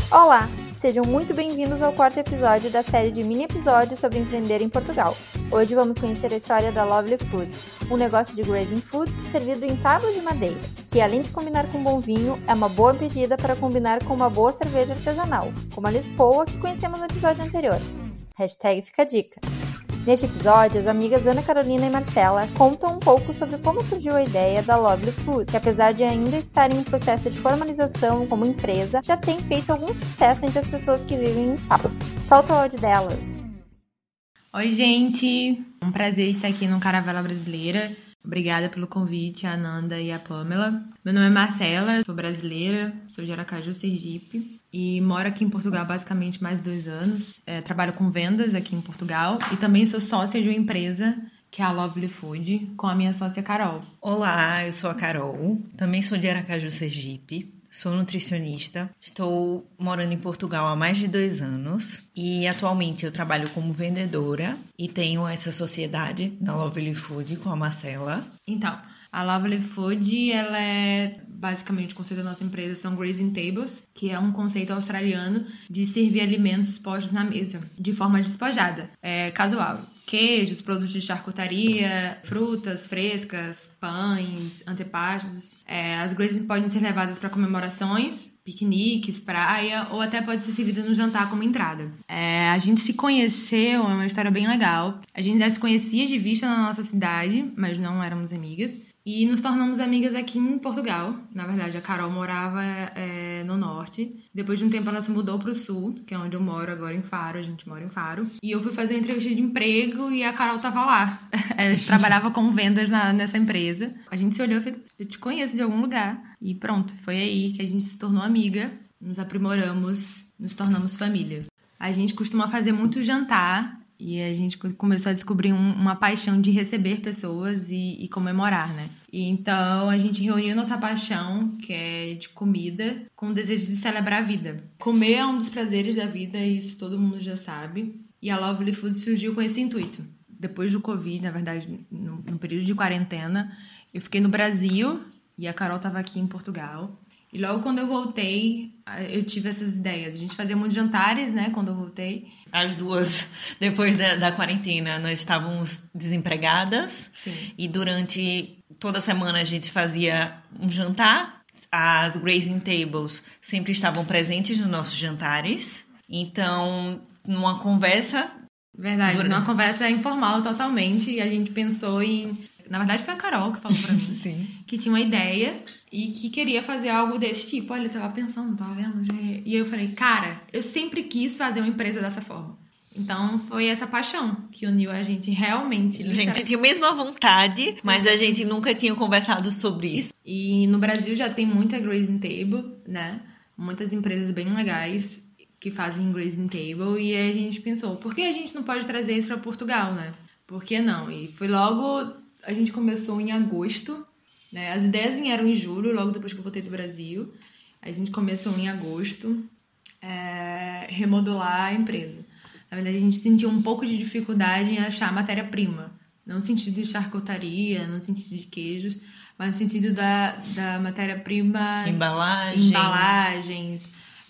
Olá! Sejam muito bem-vindos ao quarto episódio da série de mini-episódios sobre empreender em Portugal. Hoje vamos conhecer a história da Lovely Food, um negócio de grazing food servido em tábuas de madeira, que além de combinar com bom vinho, é uma boa pedida para combinar com uma boa cerveja artesanal, como a Lisboa que conhecemos no episódio anterior. #fica a dica. Neste episódio, as amigas Ana Carolina e Marcela contam um pouco sobre como surgiu a ideia da Lovely Food, que apesar de ainda estar em processo de formalização como empresa, já tem feito algum sucesso entre as pessoas que vivem em fábrica. Solta o áudio delas. Oi, gente! Um prazer estar aqui no Caravela Brasileira. Obrigada pelo convite, a Ananda e a Pamela. Meu nome é Marcela, sou brasileira, sou de Aracaju, Sergipe. E moro aqui em Portugal basicamente mais de 2 anos. Trabalho com vendas aqui em Portugal e também sou sócia de uma empresa que é a Lovely Food, com a minha sócia Carol. Olá, eu sou a Carol, também sou de Aracaju, Sergipe. Sou nutricionista, estou morando em Portugal há mais de 2 anos e atualmente eu trabalho como vendedora e tenho essa sociedade na Lovely Food com a Marcela. Então, a Lovely Food, ela é basicamente o conceito da nossa empresa são grazing tables, que é um conceito australiano de servir alimentos postos na mesa, de forma despojada, casual. Queijos, produtos de charcutaria, frutas frescas, pães, antepastos. As grazing podem ser levadas para comemorações, piqueniques, praia, ou até pode ser servida no jantar como entrada. A gente se conheceu, é uma história bem legal. A gente já se conhecia de vista na nossa cidade, mas não éramos amigas. E nos tornamos amigas aqui em Portugal. Na verdade, a Carol morava no norte. Depois de um tempo, ela se mudou para o sul, que é onde eu moro agora, em Faro. A gente mora em Faro. E eu fui fazer uma entrevista de emprego e a Carol tava lá. Ela trabalhava com vendas nessa empresa. A gente se olhou e falou, eu te conheço de algum lugar. E pronto, foi aí que a gente se tornou amiga. Nos aprimoramos, nos tornamos família. A gente costuma fazer muito jantar. E a gente começou a descobrir uma paixão de receber pessoas e comemorar, né? E então a gente reuniu nossa paixão, que é de comida, com o desejo de celebrar a vida. Comer é um dos prazeres da vida, e isso todo mundo já sabe. E a Lovely Food surgiu com esse intuito. Depois do Covid, na verdade, no período de quarentena, eu fiquei no Brasil e a Carol estava aqui em Portugal. E logo quando eu voltei, eu tive essas ideias. A gente fazia muitos jantares, né, quando eu voltei. As duas, depois da quarentena, nós estávamos desempregadas. Sim. E durante toda semana a gente fazia um jantar. As grazing tables sempre estavam presentes nos nossos jantares. Então, numa conversa... Verdade, numa conversa informal totalmente. E a gente pensou em... Na verdade, foi a Carol que falou pra mim. Sim. Que tinha uma ideia e que queria fazer algo desse tipo. Olha, eu tava pensando, tava vendo. E eu falei, cara, eu sempre quis fazer uma empresa dessa forma. Então, foi essa paixão que uniu a gente realmente. A gente tinha a mesma vontade, mas a gente nunca tinha conversado sobre isso. E no Brasil já tem muita grazing table, né? Muitas empresas bem legais que fazem grazing table. E aí a gente pensou, por que a gente não pode trazer isso pra Portugal, né? Por que não? E foi logo... A gente começou em agosto, né? As ideias vieram em julho, logo depois que eu voltei do Brasil. A gente começou em agosto, remodelar a empresa. Na verdade, a gente sentiu um pouco de dificuldade em achar matéria-prima. Não no sentido de charcutaria, não no sentido de queijos, mas no sentido da matéria-prima... Embalagens,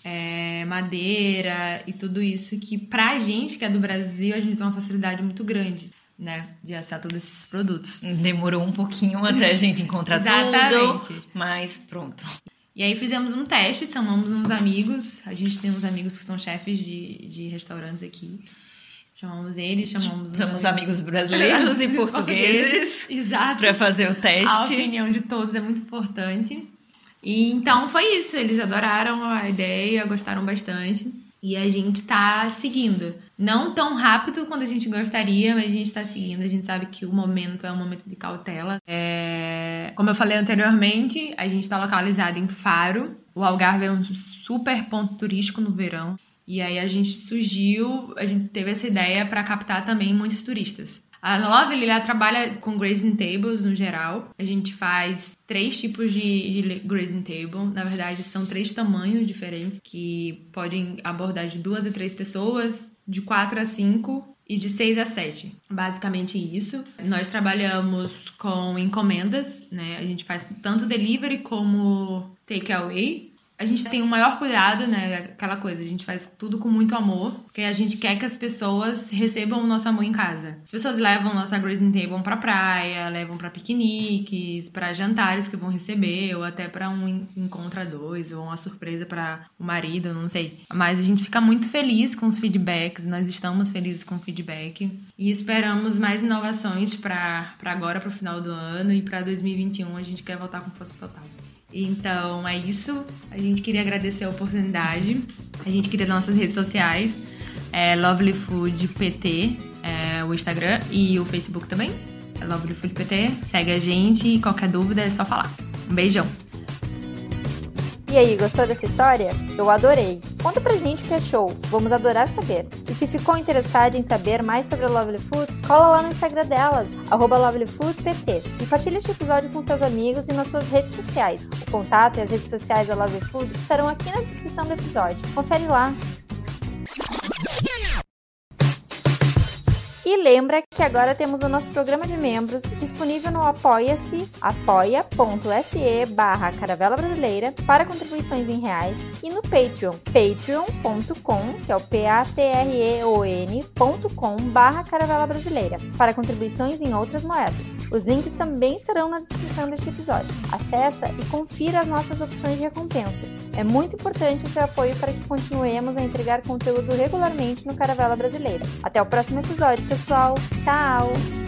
madeira e tudo isso que pra gente, que é do Brasil, a gente tem uma facilidade muito grande, né, de achar todos esses produtos. Demorou um pouquinho até a gente encontrar tudo, mas pronto. E aí fizemos um teste, chamamos uns amigos, a gente tem uns amigos que são chefes de restaurantes aqui, chamamos eles, chamamos amigos brasileiros e portugueses para fazer o teste. A opinião de todos é muito importante. E então foi isso, eles adoraram a ideia, gostaram bastante. E a gente tá seguindo. Não tão rápido quanto a gente gostaria, mas a gente tá seguindo. A gente sabe que o momento é um momento de cautela. Como eu falei anteriormente, a gente tá localizado em Faro. O Algarve é um super ponto turístico no verão. E aí a gente teve essa ideia para captar também muitos turistas. A Lovely, ela trabalha com grazing tables no geral. A gente faz 3 tipos de grazing table. Na verdade, são 3 tamanhos diferentes que podem abordar de 2 a 3 pessoas, de 4 a 5 e de 6 a 7. Basicamente isso. Nós trabalhamos com encomendas, né? A gente faz tanto delivery como takeaway. A gente tem o maior cuidado, né? Aquela coisa, a gente faz tudo com muito amor, porque a gente quer que as pessoas recebam o nosso amor em casa. As pessoas levam nossa Grazing Table pra praia, levam pra piqueniques, pra jantares que vão receber, ou até pra um encontro a dois, ou uma surpresa pra o marido, não sei. Mas a gente fica muito feliz com os feedbacks, nós estamos felizes com o feedback e esperamos mais inovações pra agora, pro final do ano, e pra 2021 a gente quer voltar com força total. Então é isso, a gente queria agradecer a oportunidade, a gente queria dar nossas redes sociais, Lovely Food PT, o Instagram e o Facebook também, Lovely Food PT, segue a gente e qualquer dúvida é só falar. Um beijão! E aí, gostou dessa história? Eu adorei! Conta pra gente o que achou, vamos adorar saber. E se ficou interessado em saber mais sobre a Lovely Food, cola lá no Instagram delas, @lovelyfoodpt. E partilha este episódio com seus amigos e nas suas redes sociais. O contato e as redes sociais da Lovely Food estarão aqui na descrição do episódio. Confere lá! E lembra que agora temos o nosso programa de membros disponível no Apoia-se, apoia.se/Caravela Brasileira, para contribuições em reais, e no Patreon, patreon.com, que é o patreon.com/Caravela Brasileira, para contribuições em outras moedas. Os links também estarão na descrição deste episódio. Acesse e confira as nossas opções de recompensas. É muito importante o seu apoio para que continuemos a entregar conteúdo regularmente no Caravela Brasileira. Até o próximo episódio, pessoal. Tchau!